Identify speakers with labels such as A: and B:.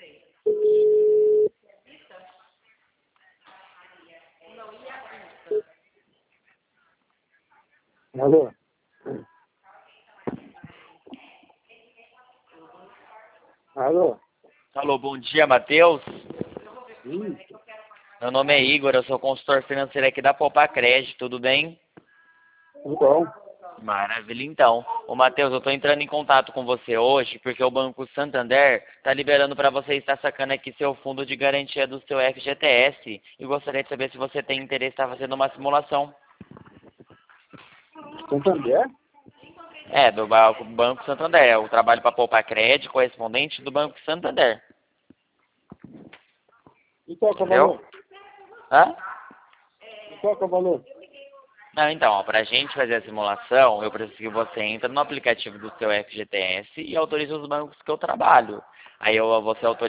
A: Alô? Alô?
B: Alô, bom dia, Matheus.
A: Isso.
B: Meu nome é Igor, eu sou consultor financeiro aqui da Poupa Crédito, tudo bem?
A: Tudo bom?
B: Maravilha, então. Ô, Matheus, eu estou entrando em contato com você hoje porque o Banco Santander está liberando para você estar sacando aqui seu fundo de garantia do seu FGTS e gostaria de saber se você tem interesse em estar fazendo uma simulação.
A: Santander?
B: É, do Banco Santander, eu trabalho para Poupa Crédito, correspondente do Banco Santander.
A: E qual que é o
B: Entendeu?
A: valor?
B: Hã?
A: E qual que é o valor?
B: Não, então, para a gente fazer a simulação, eu preciso que você entre no aplicativo do seu FGTS e autorize os bancos que eu trabalho. Aí você autoriza